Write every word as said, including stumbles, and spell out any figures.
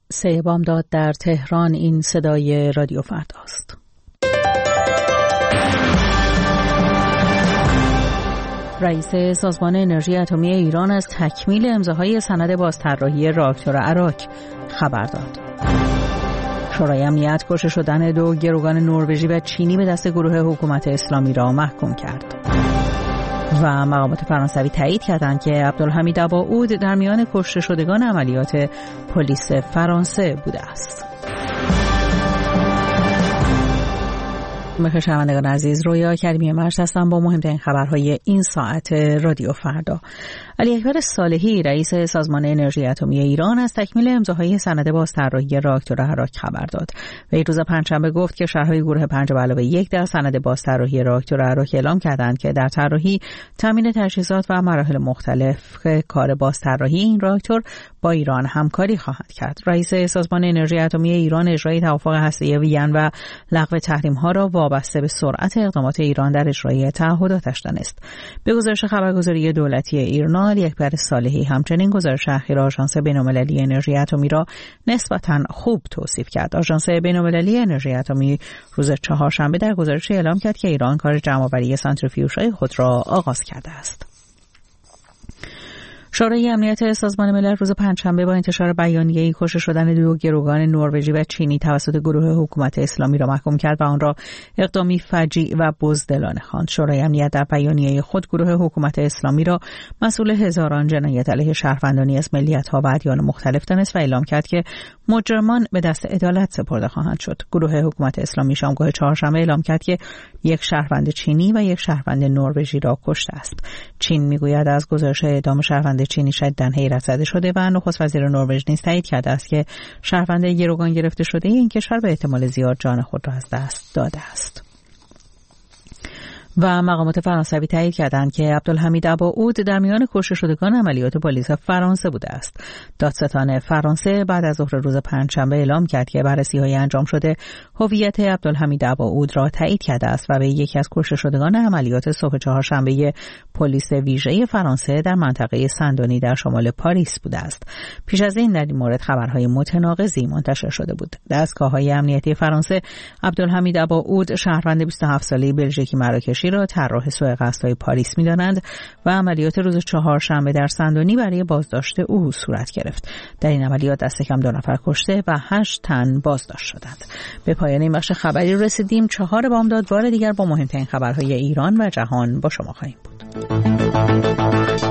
سه بامداد در تهران. این صدای رادیو فردا است. رئیس سازمان انرژی اتمی ایران از تکمیل امضاهای سند بازطراحی راکتور اراک خبر داد. شورای امنیت کشته شدن دو گروگان نروژی و چینی به دست گروه حکومت اسلامی را محکوم کرد. و مقامات فرانسوی تایید کردند که عبدالحمید اباعود در میان کشته شدگان عملیات پلیس فرانسه بوده است. شنوندگان عزیز، رویا کریمی مرز هستم با مهمترین خبرهای این ساعت رادیو فردا. علی اکبر صالحی رئیس سازمان انرژی اتمی ایران از تکمیل امضاهای سند بازطراحی راکتور اراک خبر داد. وی روز پنجشنبه گفت که شهرهای گروه پنج به علاوه یک در سند بازطراحی راکتور اراک اعلام کردند که در طراحی، تامین تجهیزات و مراحل مختلف کار بازطراحی این راکتور با ایران همکاری خواهند کرد. رئیس سازمان انرژی اتمی ایران اجرای توافق هسته‌ای وین و لغو تحریم‌ها را وابسته به سرعت اقدامات ایران در اجرای تعهداتش دانست. به گزارش خبرگزاری دولتی ایرنا، علی اکبر صالحی همچنین گزارش اخیر آژانس بین‌المللی انرژی اتمی را نسبتاً خوب توصیف کرد. آژانس بین‌المللی انرژی اتمی روز چهارشنبه در گزارشی اعلام کرد که ایران کار جمع‌آوری سانتریفیوژهای خود را آغاز کرده است. شورای امنیت سازمان ملل روز پنجشنبه با انتشار بیانیه‌ای کشته شدن دو گروگان نروژی و چینی توسط گروه حکومت اسلامی را محکوم کرد و آن را اقدامی فجیع و بزدلانه خواند. شورای امنیت در بیانیه خود گروه حکومت اسلامی را مسئول هزاران جنایت علیه شهروندانی از ملیت‌ها و ادیان مختلف دانست و اعلام کرد که مجرمان به دست عدالت سپرده خواهند شد. گروه حکومت اسلامی شامگاه چهارشنبه اعلام کرد که یک شهروند چینی و یک شهروند نروژی را کشته است. چین میگوید از گزارش اعدام شهروند چینی شدیداً حیرت زده شده و نخست وزیر نروژ نیز تایید کرده است که شهروند گروگان گرفته شده این کشور به احتمال زیاد جان خود را از دست داده است. و مقامات فرانسوی تایید کردند که عبدالحمید اباعود در میان کشته شدگان عملیات پلیس فرانسه بوده است. دادستان فرانسه بعد از ظهر روز پنجشنبه اعلام کرد که بررسی‌های انجام شده هویت عبدالحمید اباعود را تایید کرده است و به یکی از کشته شدگان عملیات صبح چهارشنبه پلیس ویژه فرانسه در منطقه سندونی در شمال پاریس بوده است. پیش از این در این مورد خبرهای متناقضی منتشر شده بود. دستگاه‌های امنیتی فرانسه عبدالحمید اباعود شهروند بیست و هفت ساله بلژیکی مراکشی را طراح سوء قصدهای پاریس می‌دانند و عملیات روز چهارشنبه در سندونی برای بازداشت او صورت گرفت. در این عملیات دست کم دو نفر کشته و هشت تن بازداشت شدند. به پایان این بخش خبری رسیدیم. چهار بامداد بار دیگر با مهمترین خبرهای ایران و جهان با شما خواهیم بود.